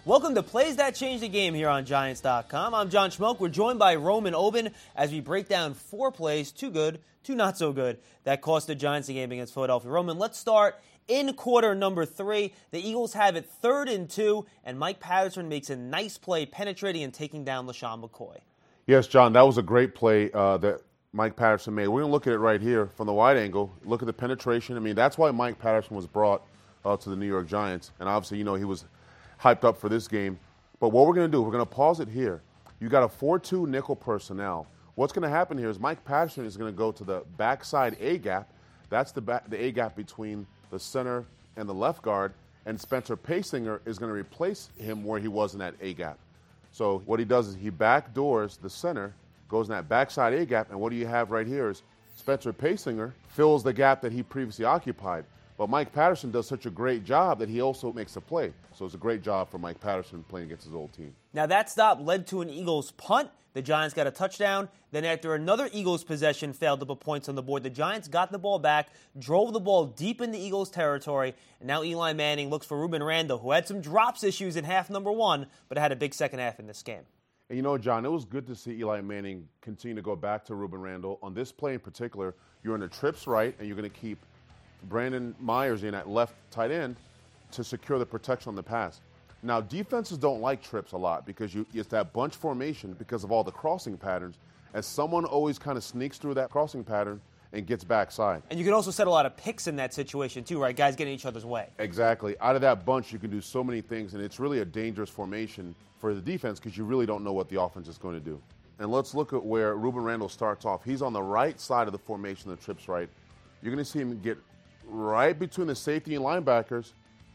Welcome to Plays That Change the Game here on Giants.com. I'm John Schmoke. We're joined by Roman Oben as we break down 4 plays, 2 good, 2 not so good, that cost the Giants the game against Philadelphia. Roman, let's start in quarter number 3. The Eagles have it 3rd and 2, and Mike Patterson makes a nice play penetrating and taking down LeSean McCoy. Yes, John, that was a great play that Mike Patterson made. We're going to look at it right here from the wide angle. Look at the penetration. I mean, that's why Mike Patterson was brought to the New York Giants. And obviously, he was hyped up for this game. But what we're going to do, we're going to pause it here. You got a 4-2 nickel personnel. What's going to happen here is Mike Patterson is going to go to the backside A-gap. That's the A-gap between the center and the left guard. And Spencer Paysinger is going to replace him where he was in that A-gap. So what he does is he backdoors the center, goes in that backside A-gap, and what do you have right here is Spencer Paysinger fills the gap that he previously occupied. But Mike Patterson does such a great job that he also makes a play. So it's a great job for Mike Patterson playing against his old team. Now that stop led to an Eagles punt. The Giants got a touchdown. Then after another Eagles possession failed to put points on the board, the Giants got the ball back, drove the ball deep into Eagles territory, and now Eli Manning looks for Rueben Randle, who had some drops issues in half number 1, but had a big second half in this game. And John, it was good to see Eli Manning continue to go back to Rueben Randle. On this play in particular, you're in the trips right, and you're going to keep Brandon Myers in at left tight end to secure the protection on the pass. Now, defenses don't like trips a lot because it's that bunch formation because of all the crossing patterns, as someone always kind of sneaks through that crossing pattern and gets backside. And you can also set a lot of picks in that situation too, right? Guys getting each other's way. Exactly. Out of that bunch, you can do so many things, and it's really a dangerous formation for the defense because you really don't know what the offense is going to do. And let's look at where Rueben Randle starts off. He's on the right side of the formation, the trips right. You're going to see him get right between the safety and linebackers,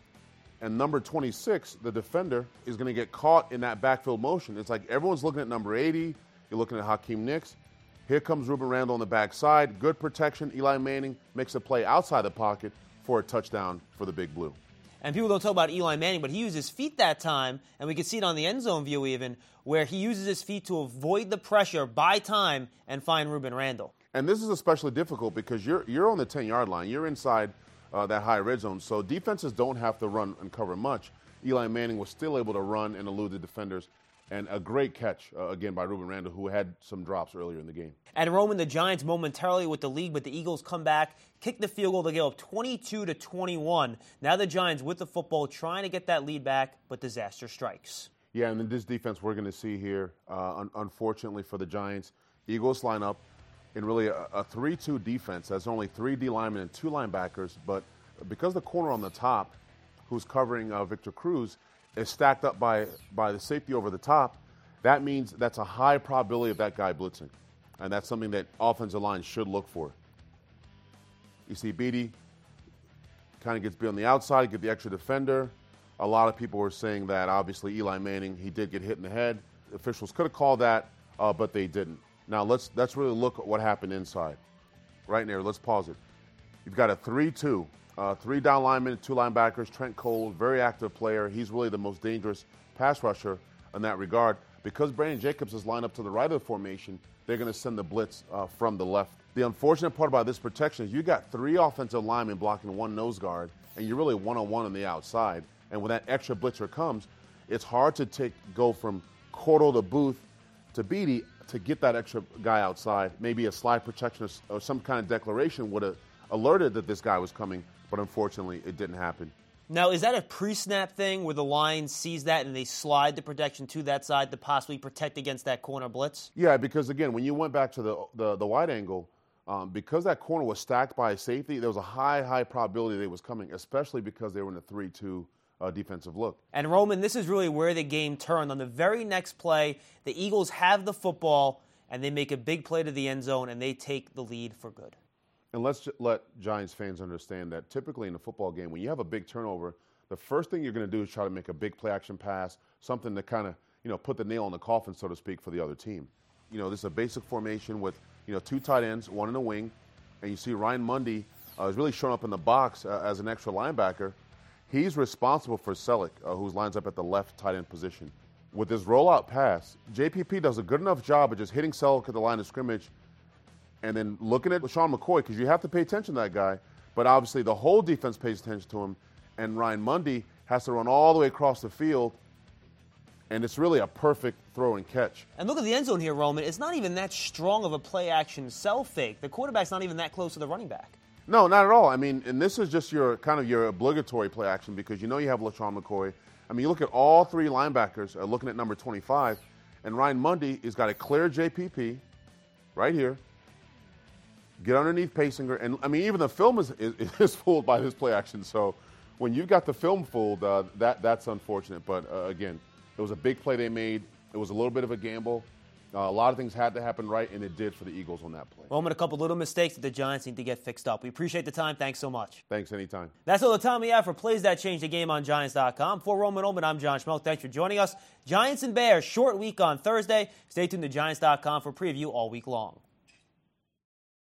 and number 26, the defender, is going to get caught in that backfield motion. It's like everyone's looking at number 80. You're looking at Hakeem Nicks. Here comes Rueben Randle on the backside. Good protection. Eli Manning makes a play outside the pocket for a touchdown for the Big Blue. And people don't talk about Eli Manning, but he used his feet that time, and we can see it on the end zone view even, where he uses his feet to avoid the pressure, buy time, and find Rueben Randle. And this is especially difficult because you're on the 10-yard line. You're inside that high red zone, so defenses don't have to run and cover much. Eli Manning was still able to run and elude the defenders, and a great catch, again, by Rueben Randle, who had some drops earlier in the game. And Roman, the Giants momentarily with the lead, but the Eagles come back, kick the field goal to get up 22-21. Now the Giants with the football trying to get that lead back, but disaster strikes. Yeah, and in this defense we're going to see here, unfortunately for the Giants, Eagles line up in really a 3-2 defense. That's only 3 D linemen and 2 linebackers, but because the corner on the top, who's covering Victor Cruz, is stacked up by the safety over the top, that means that's a high probability of that guy blitzing. And that's something that offensive line should look for. You see Beatty kind of gets beat on the outside, get the extra defender. A lot of people were saying that obviously Eli Manning, he did get hit in the head. The officials could have called that, but they didn't. Now let's really look at what happened inside. Right there, let's pause it. You've got a 3-2. 3 down linemen, 2 linebackers. Trent Cole, very active player. He's really the most dangerous pass rusher in that regard. Because Brandon Jacobs is lined up to the right of the formation, they're going to send the blitz from the left. The unfortunate part about this protection is you got 3 offensive linemen blocking 1 nose guard, and you're really one-on-one on the outside. And when that extra blitzer comes, it's hard to go from Cordell to Booth to Beatty to get that extra guy outside. Maybe a slide protection or some kind of declaration would have alerted that this guy was coming, but unfortunately it didn't happen. Now, is that a pre-snap thing where the line sees that and they slide the protection to that side to possibly protect against that corner blitz? Yeah, because again, when you went back to the wide angle, because that corner was stacked by a safety, there was a high probability that it was coming, especially because they were in a 3-2 defensive look. And Roman, this is really where the game turned. On the very next play, the Eagles have the football, and they make a big play to the end zone, and they take the lead for good. And let's let Giants fans understand that typically in a football game, when you have a big turnover, the first thing you're going to do is try to make a big play-action pass, something to kind of, put the nail in the coffin, so to speak, for the other team. This is a basic formation with, 2 tight ends, 1 in the wing, and you see Ryan Mundy is really showing up in the box as an extra linebacker. He's responsible for Selleck, who lines up at the left tight end position. With his rollout pass, JPP does a good enough job of just hitting Selleck at the line of scrimmage and then looking at LeSean McCoy, because you have to pay attention to that guy, but obviously the whole defense pays attention to him, and Ryan Mundy has to run all the way across the field And it's really a perfect throw and catch. And look at the end zone here, Roman. It's not even that strong of a play-action cell fake. The quarterback's not even that close to the running back. No, not at all. I mean, and this is just your kind of your obligatory play action because you know you have LaShawn McCoy. I mean, you look at all three linebackers looking at number 25, and Ryan Mundy has got a clear JPP right here. Get underneath Paysinger. And, I mean, even the film is fooled by this play action. So when you've got the film fooled, that's unfortunate. But, again, it was a big play they made. It was a little bit of a gamble. A lot of things had to happen right, and it did for the Eagles on that play. Roman, a couple little mistakes that the Giants need to get fixed up. We appreciate the time. Thanks so much. Thanks, anytime. That's all the time we have for Plays That Change the Game on Giants.com. For Roman Ullman, I'm John Schmelk. Thanks for joining us. Giants and Bears, short week on Thursday. Stay tuned to Giants.com for preview all week long.